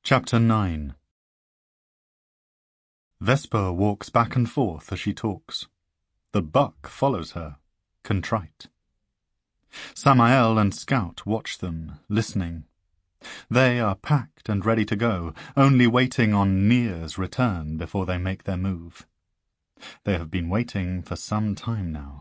Chapter 9. Vesper walks back and forth as she talks. The buck follows her, contrite. Samael and Scout watch them, listening. They are packed and ready to go, only waiting on Near's return before they make their move. They have been waiting for some time now.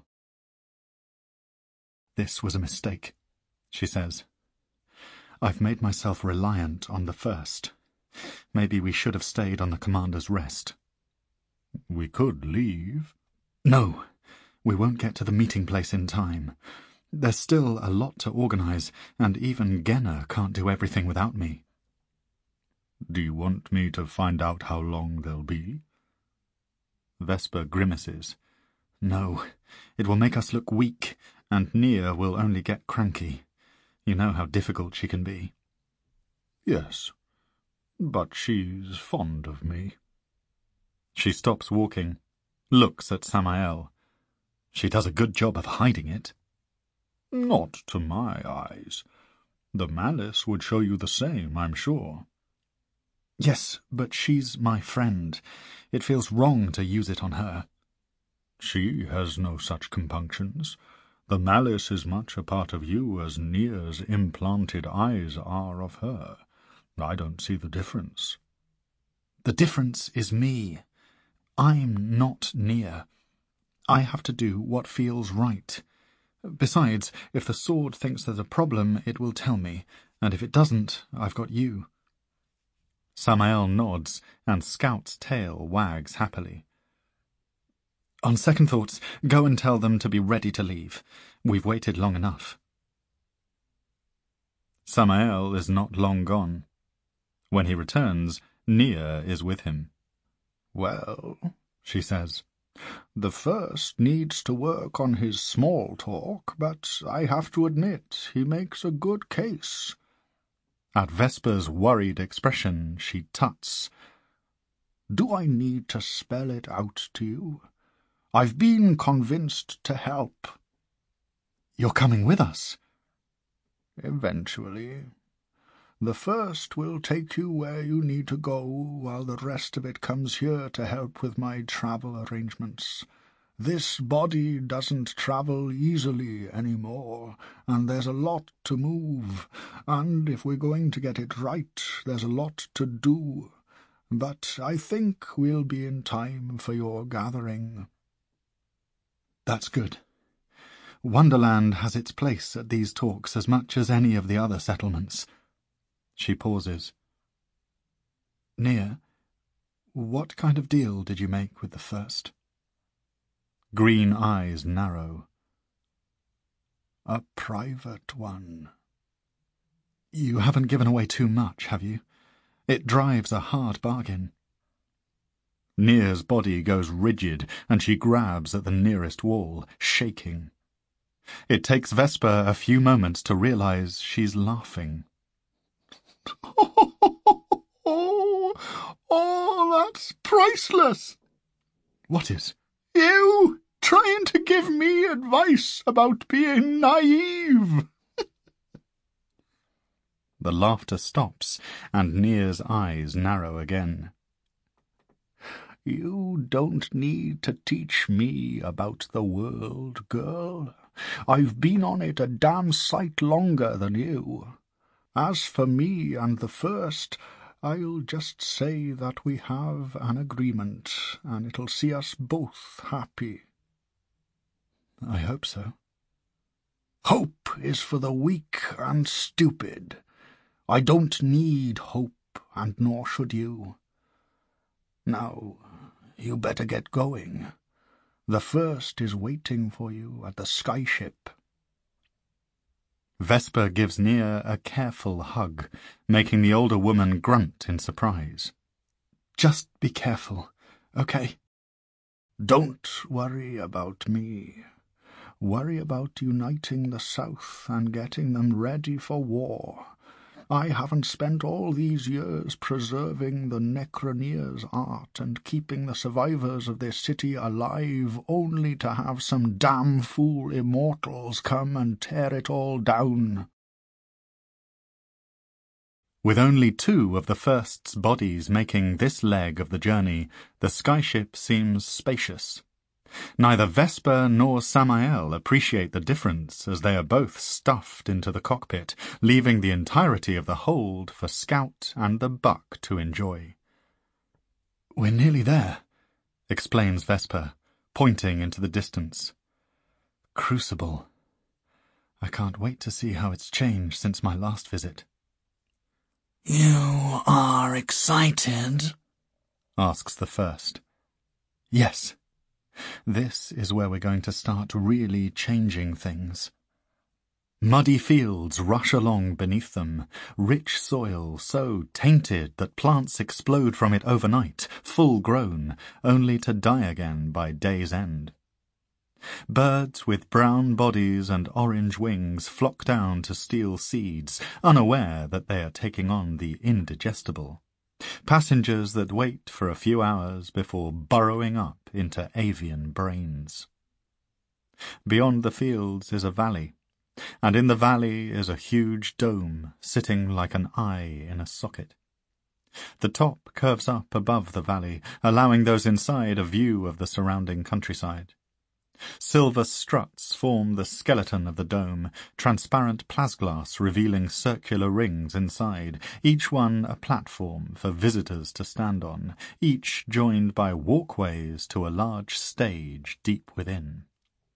"This was a mistake," she says. "I've made myself reliant on the first. Maybe we should have stayed on the commander's rest." "We could leave." "No, we won't get to the meeting place in time. There's still a lot to organize, and even Genna can't do everything without me." "Do you want me to find out how long they'll be?" Vesper grimaces. "No, it will make us look weak, and Near will only get cranky. You know how difficult she can be." "Yes, but she's fond of me." She stops walking, looks at Samael. She does a good job of hiding it. "Not to my eyes. The malice would show you the same, I'm sure." "Yes, but she's my friend. It feels wrong to use it on her." "She has no such compunctions. The malice is much a part of you as Near's implanted eyes are of her. I don't see the difference." "The difference is me. I'm not Near. I have to do what feels right. Besides, if the sword thinks there's a problem, it will tell me, and if it doesn't, I've got you." Samael nods, and Scout's tail wags happily. "On second thoughts, go and tell them to be ready to leave. We've waited long enough." Samael is not long gone. When he returns, Near is with him. "Well," she says, "the first needs to work on his small talk, but I have to admit he makes a good case." At Vesper's worried expression, she tuts. "Do I need to spell it out to you? I've been convinced to help." "You're coming with us?" "Eventually. The first will take you where you need to go, while the rest of it comes here to help with my travel arrangements. This body doesn't travel easily anymore, and there's a lot to move, and if we're going to get it right, there's a lot to do. But I think we'll be in time for your gathering." "That's good. Wonderland has its place at these talks as much as any of the other settlements." She pauses. "Near, what kind of deal did you make with the first?" Green eyes narrow. "A private one." "You haven't given away too much, have you? It drives a hard bargain." Near's body goes rigid, and she grabs at the nearest wall, shaking. It takes Vesper a few moments to realize she's laughing. Oh, that's priceless." "What is?" "You trying to give me advice about being naive." The laughter stops, and Near's eyes narrow again. "You don't need to teach me about the world, girl. I've been on it a damn sight longer than you. As for me and the first, I'll just say that we have an agreement, and it'll see us both happy." "I hope so." "Hope is for the weak and stupid. I don't need hope, and nor should you. Now, you better get going. The first is waiting for you at the skyship." Vesper gives Near a careful hug, making the older woman grunt in surprise. "Just be careful, okay?" "Don't worry about me. Worry about uniting the South and getting them ready for war. I haven't spent all these years preserving the Necroneer's art and keeping the survivors of this city alive only to have some damn fool immortals come and tear it all down." With only 2 of the First's bodies making this leg of the journey, the skyship seems spacious. Neither Vesper nor Samael appreciate the difference, as they are both stuffed into the cockpit, leaving the entirety of the hold for Scout and the Buck to enjoy. "We're nearly there," explains Vesper, pointing into the distance. "Crucible. I can't wait to see how it's changed since my last visit." "You are excited?" asks the First. "Yes. This is where we're going to start really changing things." Muddy fields rush along beneath them, rich soil so tainted that plants explode from it overnight, full-grown, only to die again by day's end. Birds with brown bodies and orange wings flock down to steal seeds, unaware that they are taking on the indigestible. Passengers that wait for a few hours before burrowing up into avian brains. Beyond the fields is a valley, and in the valley is a huge dome sitting like an eye in a socket. The top curves up above the valley, allowing those inside a view of the surrounding countryside. Silver struts form the skeleton of the dome, transparent plasglass revealing circular rings inside, each one a platform for visitors to stand on, each joined by walkways to a large stage deep within.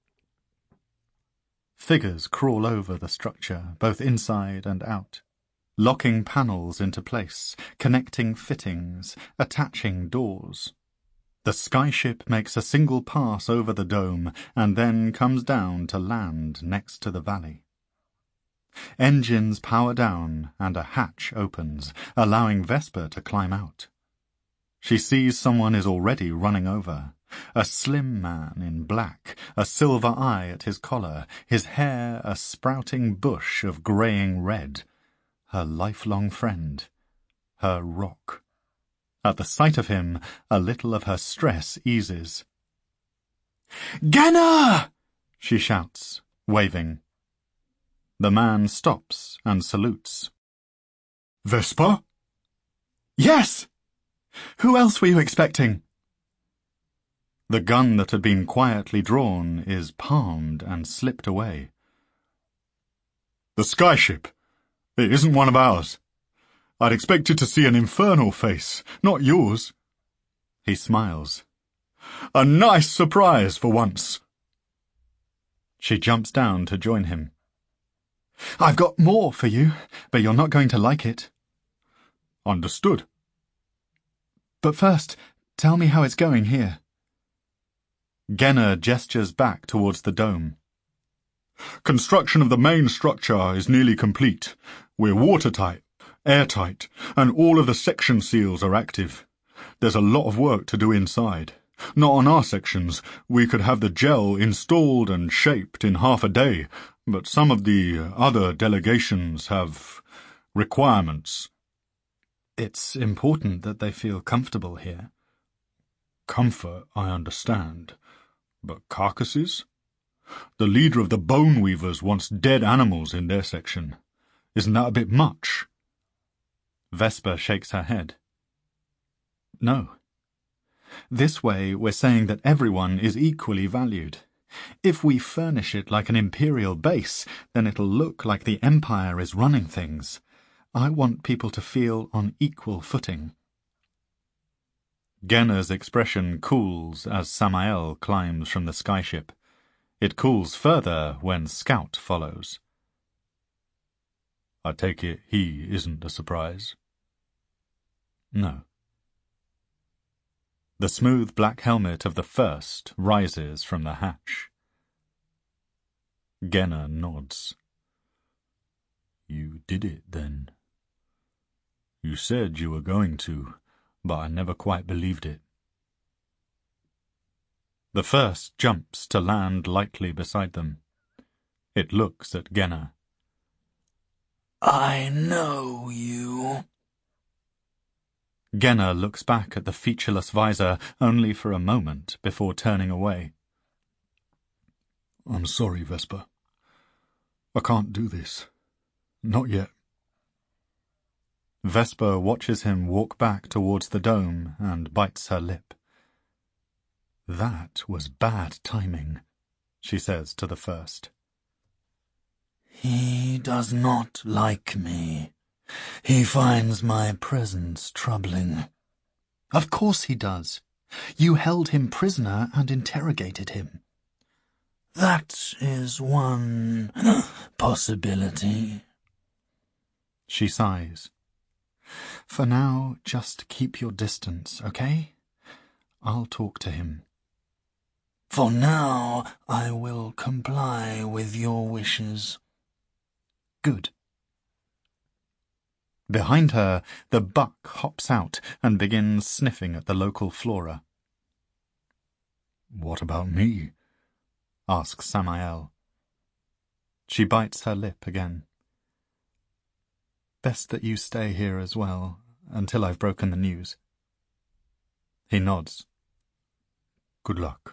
Figures crawl over the structure, both inside and out, locking panels into place, connecting fittings, attaching doors. The skyship makes a single pass over the dome and then comes down to land next to the valley. Engines power down and a hatch opens, allowing Vesper to climb out. She sees someone is already running over. A slim man in black, a silver eye at his collar, his hair a sprouting bush of greying red. Her lifelong friend, her rock. At the sight of him, a little of her stress eases. "Genna!" she shouts, waving. The man stops and salutes. "Vesper?" "Yes! Who else were you expecting?" The gun that had been quietly drawn is palmed and slipped away. "The skyship. It isn't one of ours. I'd expected to see an infernal face, not yours." He smiles. "A nice surprise for once." She jumps down to join him. "I've got more for you, but you're not going to like it." "Understood." "But first, tell me how it's going here." Genna gestures back towards the dome. "Construction of the main structure is nearly complete. We're watertight, airtight, and all of the section seals are active. There's a lot of work to do inside. Not on our sections. We could have the gel installed and shaped in half a day, but some of the other delegations have requirements." "It's important that they feel comfortable here." "Comfort, I understand. But carcasses? The leader of the Bone Weavers wants dead animals in their section. Isn't that a bit much?" Vesper shakes her head. "No. This way we're saying that everyone is equally valued. If we furnish it like an imperial base, then it'll look like the Empire is running things. I want people to feel on equal footing." Genna's expression cools as Samael climbs from the skyship. It cools further when Scout follows. "I take it he isn't a surprise?" "No." The smooth black helmet of the First rises from the hatch. Genna nods. "You did it, then. You said you were going to, but I never quite believed it." The First jumps to land lightly beside them. It looks at Genna. "I know you." Genna looks back at the featureless visor only for a moment before turning away. "I'm sorry, Vesper. I can't do this. Not yet." Vesper watches him walk back towards the dome and bites her lip. "That was bad timing," she says to the first. He does not like me. He finds my presence troubling. "Of course he does. You held him prisoner and interrogated him." That is one possibility. She sighs. "For now, just keep your distance, okay? I'll talk to him." For now, I will comply with your wishes. Good. Behind her, the buck hops out and begins sniffing at the local flora. "What about me?" asks Samael. She bites her lip again. "Best that you stay here as well, until I've broken the news." He nods. "Good luck."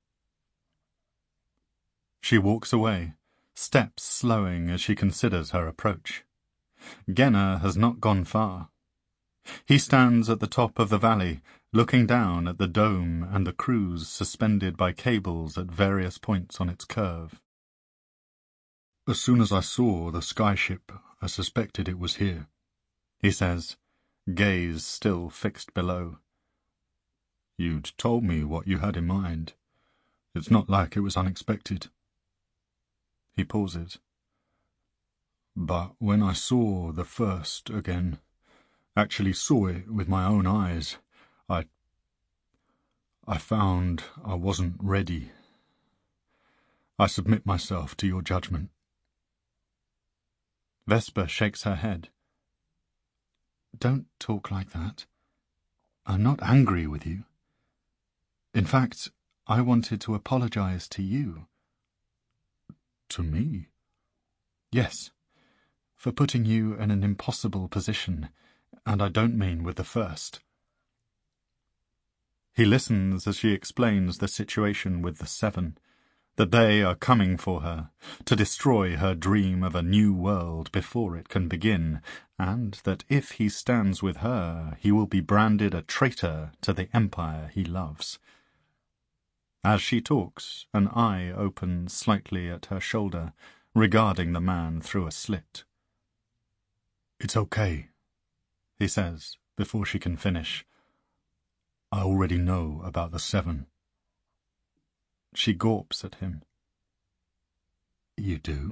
She walks away, steps slowing as she considers her approach. Genna has not gone far. He stands at the top of the valley, looking down at the dome and the crews suspended by cables at various points on its curve. "As soon as I saw the skyship, I suspected it was here," he says, gaze still fixed below. "You'd told me what you had in mind. It's not like it was unexpected." He pauses. "But when I saw the first again, actually saw it with my own eyes, I found I wasn't ready. I submit myself to your judgment." Vesper shakes her head. "Don't talk like that. I'm not angry with you. In fact, I wanted to apologize to you." "To me?" "Yes, for putting you in an impossible position, and I don't mean with the first." He listens as she explains the situation with the Seven, that they are coming for her, to destroy her dream of a new world before it can begin, and that if he stands with her, he will be branded a traitor to the empire he loves. As she talks, an eye opens slightly at her shoulder, regarding the man through a slit. "It's okay," he says, before she can finish. "I already know about the Seven." She gawps at him. "You do?"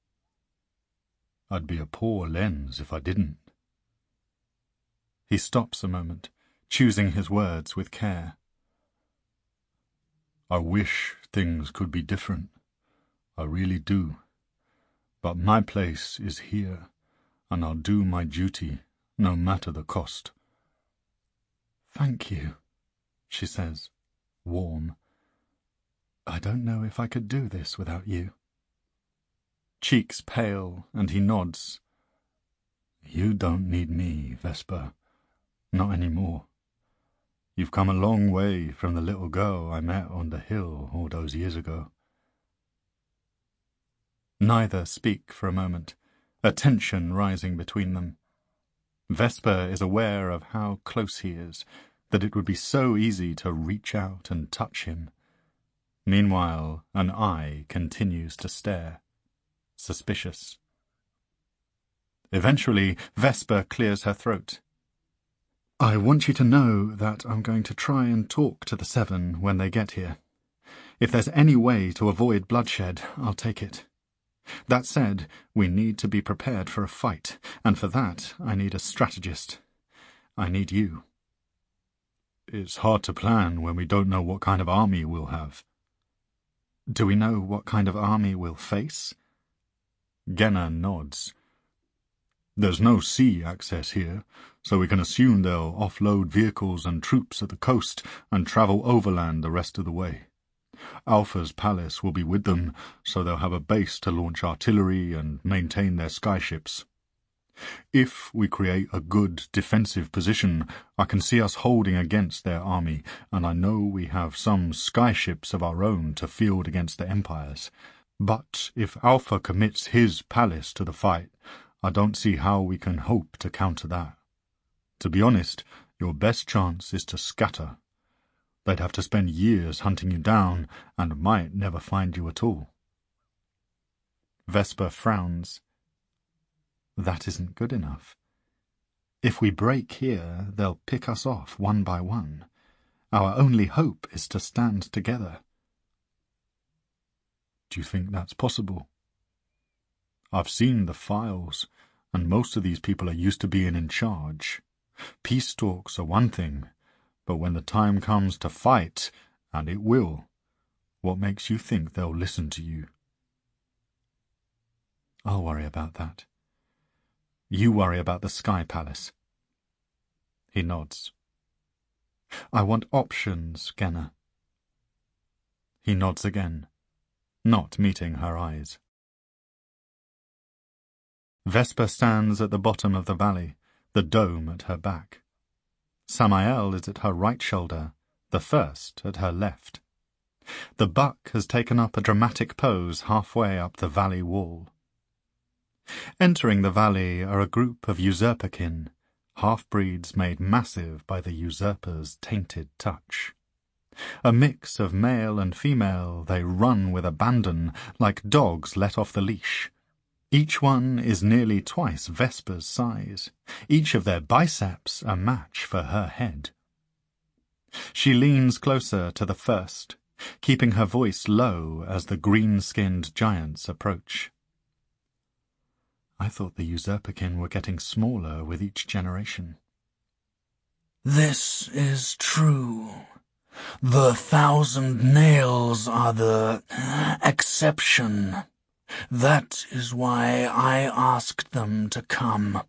"I'd be a poor lens if I didn't." He stops a moment, choosing his words with care. "I wish things could be different. I really do. But my place is here, and I'll do my duty, no matter the cost." "Thank you," she says, warm. "I don't know if I could do this without you." Cheeks pale, and he nods. "You don't need me, Vesper. Not anymore. You've come a long way from the little girl I met on the hill all those years ago." Neither speak for a moment, a tension rising between them. Vesper is aware of how close he is, that it would be so easy to reach out and touch him. Meanwhile, an eye continues to stare, suspicious. Eventually, Vesper clears her throat. "I want you to know that I'm going to try and talk to the Seven when they get here. If there's any way to avoid bloodshed, I'll take it. That said, we need to be prepared for a fight, and for that I need a strategist. I need you." "It's hard to plan when we don't know what kind of army we'll have." "Do we know what kind of army we'll face?" Genna nods. "There's no sea access here, so we can assume they'll offload vehicles and troops at the coast and travel overland the rest of the way. Alpha's palace will be with them, so they'll have a base to launch artillery and maintain their skyships. If we create a good defensive position, I can see us holding against their army, and I know we have some skyships of our own to field against the empires. But if Alpha commits his palace to the fight, I don't see how we can hope to counter that. To be honest, your best chance is to scatter. They'd have to spend years hunting you down, and might never find you at all. Vesper frowns. That isn't good enough. If we break here, they'll pick us off one by one. Our only hope is to stand together. Do you think that's possible? I've seen the files, and most of these people are used to being in charge. Peace talks are one thing, but when the time comes to fight, and it will, what makes you think they'll listen to you? I'll worry about that. You worry about the Sky Palace. He nods. I want options, Genna. He nods again, not meeting her eyes. Vesper stands at the bottom of the valley, the dome at her back. Samael is at her right shoulder, the first at her left. The buck has taken up a dramatic pose halfway up the valley wall. Entering the valley are a group of usurperkin, half-breeds made massive by the usurper's tainted touch. A mix of male and female, they run with abandon, like dogs let off the leash. Each one is nearly twice Vesper's size, each of their biceps a match for her head. She leans closer to the first, keeping her voice low as the green-skinned giants approach. I thought the usurperkin were getting smaller with each generation. This is true. The 1,000 nails are the exception. That is why I asked them to come.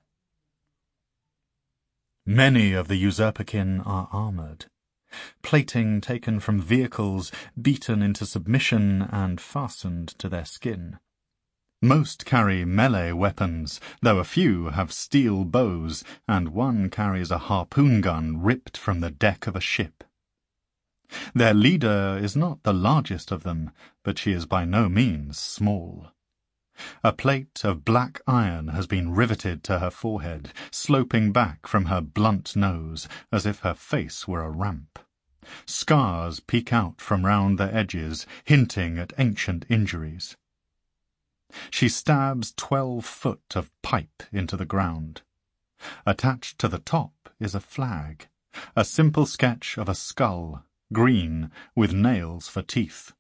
Many of the usurperkin are armoured, plating taken from vehicles beaten into submission and fastened to their skin. Most carry melee weapons, though a few have steel bows, and one carries a harpoon gun ripped from the deck of a ship. Their leader is not the largest of them, but she is by no means small. A plate of black iron has been riveted to her forehead, sloping back from her blunt nose, as if her face were a ramp. Scars peek out from round the edges, hinting at ancient injuries. She stabs 12 foot of pipe into the ground. Attached to the top is a flag, a simple sketch of a skull, green, with nails for teeth.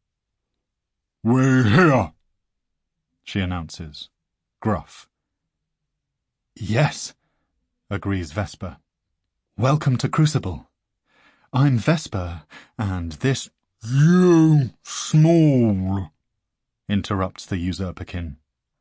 "We're here," she announces, gruff. Yes, agrees Vesper. Welcome to Crucible. I'm Vesper, and this— "You small," interrupts the usurperkin.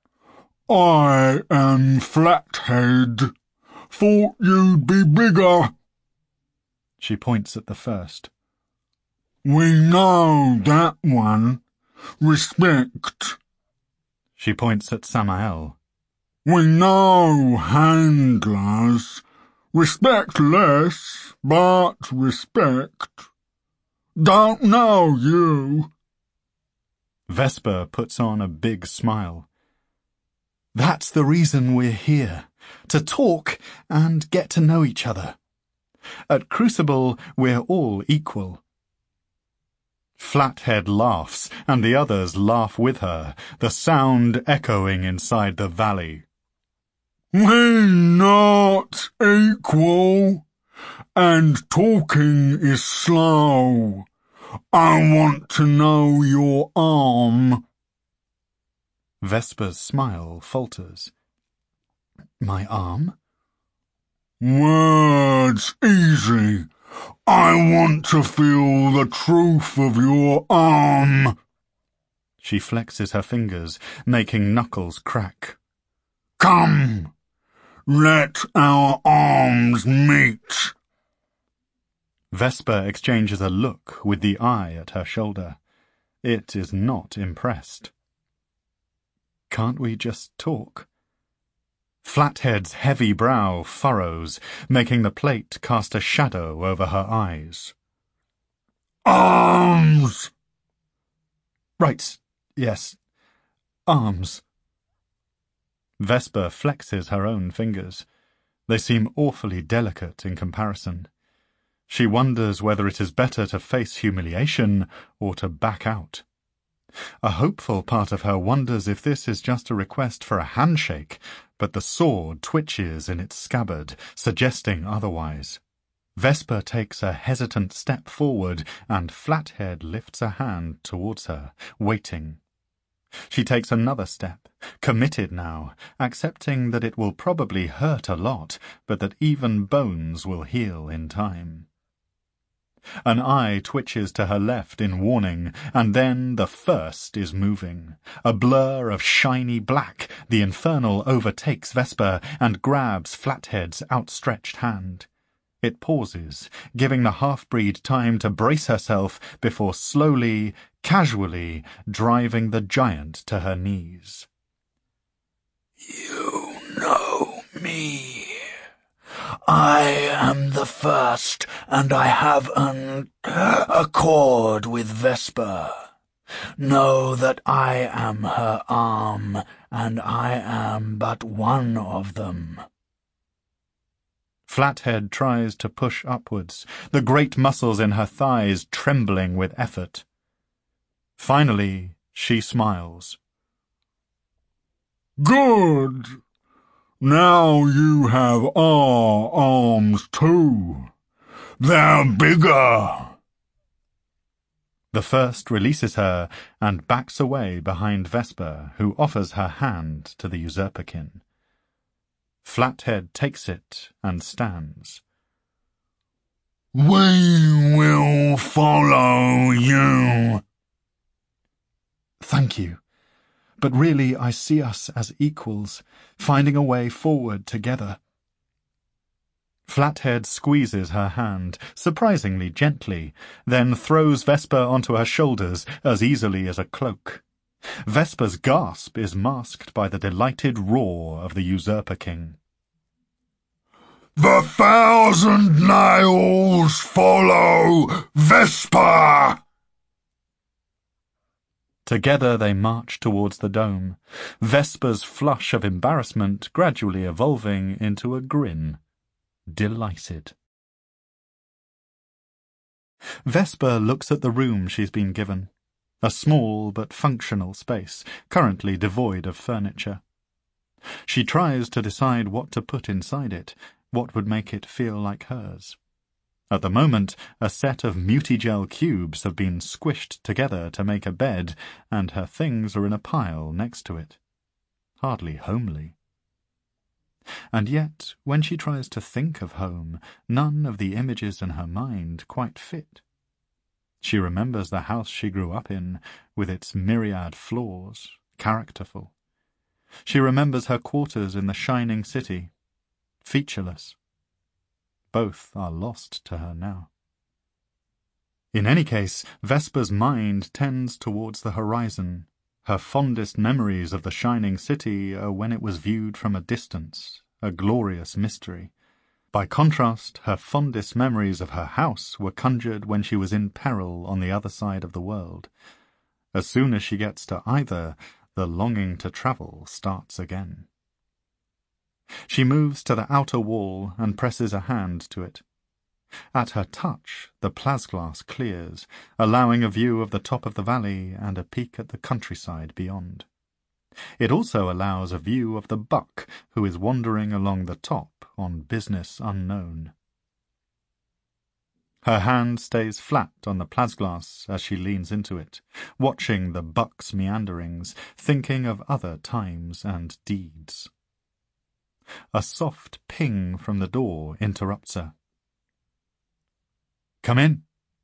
"I am Flathead. Thought you'd be bigger." She points at the first. "We know that one. Respect." She points at Samael. "We know handlers. Respect less, but respect. Don't know you." Vesper puts on a big smile. That's the reason we're here, to talk and get to know each other. At Crucible, we're all equal. Flathead laughs, and the others laugh with her, the sound echoing inside the valley. "We're not equal, and talking is slow. I want to know your arm." Vesper's smile falters. My arm? "Words easy. I want to feel the truth of your arm." She flexes her fingers, making knuckles crack. "Come, let our arms meet." Vesper exchanges a look with the eye at her shoulder. It is not impressed. Can't we just talk? Flathead's heavy brow furrows, making the plate cast a shadow over her eyes. "Arms!" Right, yes. Arms. Vesper flexes her own fingers. They seem awfully delicate in comparison. She wonders whether it is better to face humiliation or to back out. A hopeful part of her wonders if this is just a request for a handshake, but the sword twitches in its scabbard, suggesting otherwise. Vesper takes a hesitant step forward, and Flathead lifts a hand towards her, waiting. She takes another step, committed now, accepting that it will probably hurt a lot, but that even bones will heal in time. An eye twitches to her left in warning, and then the first is moving. A blur of shiny black, the infernal overtakes Vesper and grabs Flathead's outstretched hand. It pauses, giving the half-breed time to brace herself before slowly, casually driving the giant to her knees. You know me. I am the first, and I have an accord with Vesper. Know that I am her arm, and I am but one of them. Flathead tries to push upwards, the great muscles in her thighs trembling with effort. Finally, she smiles. Good! Now you have our arms too. They're bigger. The first releases her and backs away behind Vesper, who offers her hand to the usurperkin. Flathead takes it and stands. We will follow you. Thank you. But really I see us as equals, finding a way forward together. Flathead squeezes her hand, surprisingly gently, then throws Vesper onto her shoulders as easily as a cloak. Vesper's gasp is masked by the delighted roar of the usurper-king. The 1,000 nails follow Vesper! Together they march towards the dome, Vesper's flush of embarrassment gradually evolving into a grin. Delighted. Vesper looks at the room she's been given, a small but functional space, currently devoid of furniture. She tries to decide what to put inside it, what would make it feel like hers. At the moment, a set of Mutigel cubes have been squished together to make a bed, and her things are in a pile next to it. Hardly homely. And yet, when she tries to think of home, none of the images in her mind quite fit. She remembers the house she grew up in, with its myriad flaws, characterful. She remembers her quarters in the shining city, featureless. Both are lost to her now. In any case, Vesper's mind tends towards the horizon. Her fondest memories of the shining city are when it was viewed from a distance, a glorious mystery. By contrast, her fondest memories of her house were conjured when she was in peril on the other side of the world. As soon as she gets to either, the longing to travel starts again. She moves to the outer wall and presses a hand to it. At her touch, the plasglass clears, allowing a view of the top of the valley and a peek at the countryside beyond. It also allows a view of the buck who is wandering along the top on business unknown. Her hand stays flat on the plasglass as she leans into it, watching the buck's meanderings, thinking of other times and deeds. A soft ping from the door interrupts her. "Come in."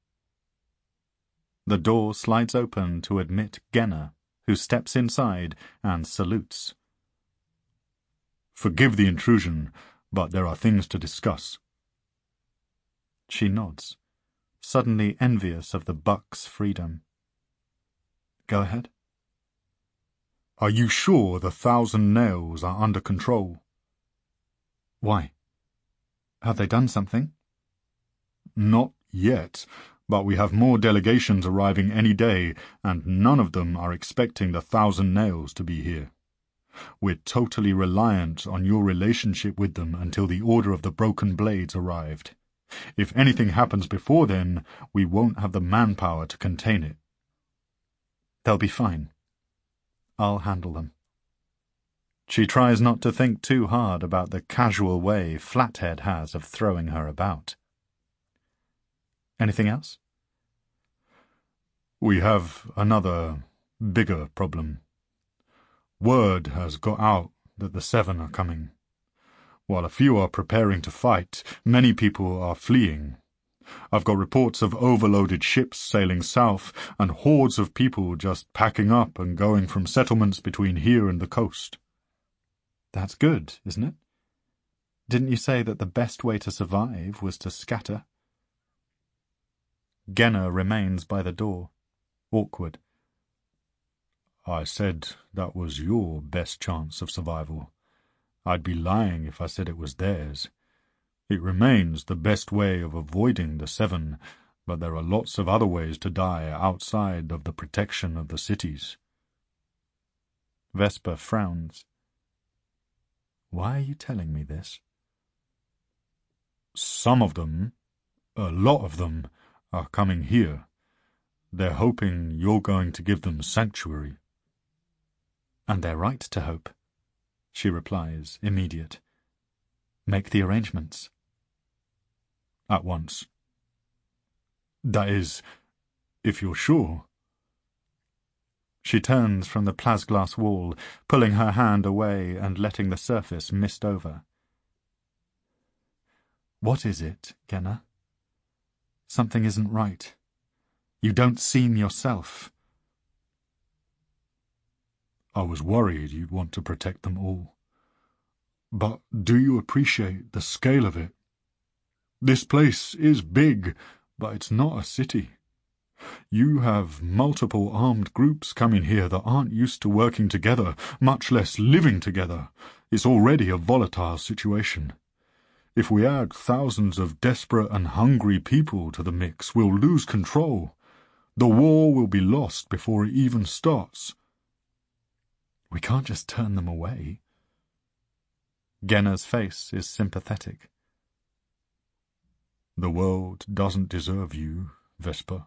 The door slides open to admit Genna, who steps inside and salutes. "Forgive the intrusion, but there are things to discuss." She nods, suddenly envious of the buck's freedom. "Go ahead." "Are you sure the 1,000 nails are under control?" "Why? Have they done something?" "Not yet, but we have more delegations arriving any day, and none of them are expecting the 1,000 nails to be here. We're totally reliant on your relationship with them until the Order of the Broken Blades arrived. If anything happens before then, we won't have the manpower to contain it. They'll be fine. I'll handle them. She tries not to think too hard about the casual way Flathead has of throwing her about. Anything else? We have another, bigger problem. Word has got out that the Seven are coming. While a few are preparing to fight, many people are fleeing. I've got reports of overloaded ships sailing south and hordes of people just packing up and going from settlements between here and the coast. That's good, isn't it? Didn't you say that the best way to survive was to scatter? Genna remains by the door, awkward. I said that was your best chance of survival. I'd be lying if I said it was theirs. It remains the best way of avoiding the Seven, but there are lots of other ways to die outside of the protection of the cities. Vesper frowns. Why are you telling me this? Some of them, a lot of them, are coming here. They're hoping you're going to give them sanctuary. And they're right to hope, she replies, immediate. Make the arrangements. At once. That is, if you're sure. She turns from the plasglass wall, pulling her hand away and letting the surface mist over. What is it, Genna? Something isn't right. You don't seem yourself. I was worried you'd want to protect them all. But do you appreciate the scale of it? This place is big, but it's not a city. You have multiple armed groups coming here that aren't used to working together, much less living together. It's already a volatile situation. If we add thousands of desperate and hungry people to the mix, we'll lose control. The war will be lost before it even starts. We can't just turn them away. Genna's face is sympathetic. The world doesn't deserve you, Vesper.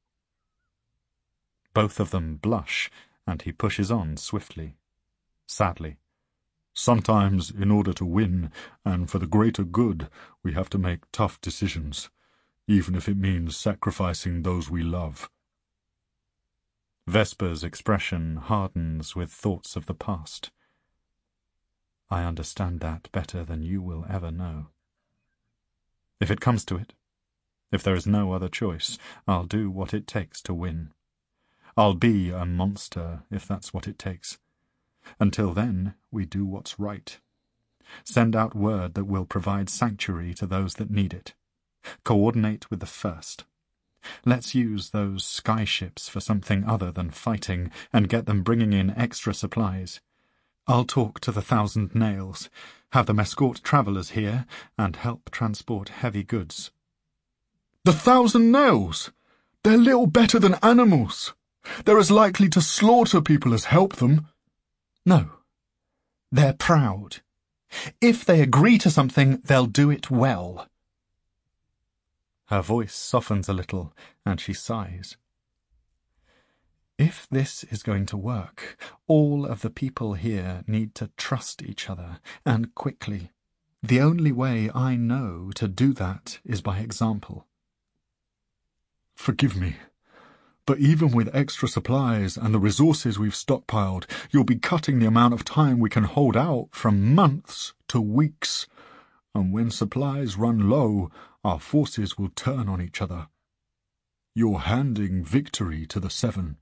Both of them blush, and he pushes on swiftly, sadly. Sometimes, in order to win, and for the greater good, we have to make tough decisions, even if it means sacrificing those we love. Vesper's expression hardens with thoughts of the past. I understand that better than you will ever know. If it comes to it, if there is no other choice, I'll do what it takes to win. I'll be a monster if that's what it takes. Until then, we do what's right. Send out word that will provide sanctuary to those that need it. Coordinate with the First. Let's use those skyships for something other than fighting and get them bringing in extra supplies. I'll talk to the 1,000 Nails, have them escort travellers here, and help transport heavy goods. The 1,000 Nails! They're little better than animals. They're as likely to slaughter people as help them. No. They're proud. If they agree to something, they'll do it well. Her voice softens a little, and she sighs. If this is going to work, all of the people here need to trust each other, and quickly. The only way I know to do that is by example. Forgive me, but even with extra supplies and the resources we've stockpiled, you'll be cutting the amount of time we can hold out from months to weeks. And when supplies run low, our forces will turn on each other. You're handing victory to the Seven.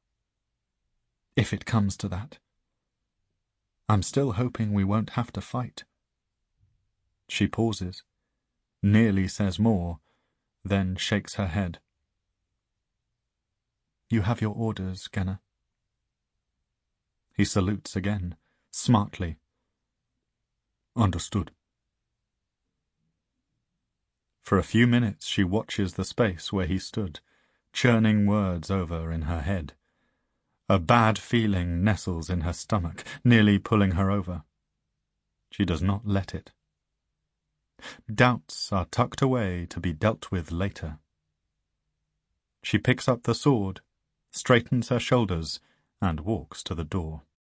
If it comes to that. I'm still hoping we won't have to fight. She pauses, nearly says more, then shakes her head. You have your orders, Genna. He salutes again, smartly. Understood. For a few minutes she watches the space where he stood, churning words over in her head. A bad feeling nestles in her stomach, nearly pulling her over. She does not let it. Doubts are tucked away to be dealt with later. She picks up the sword, straightens her shoulders, and walks to the door.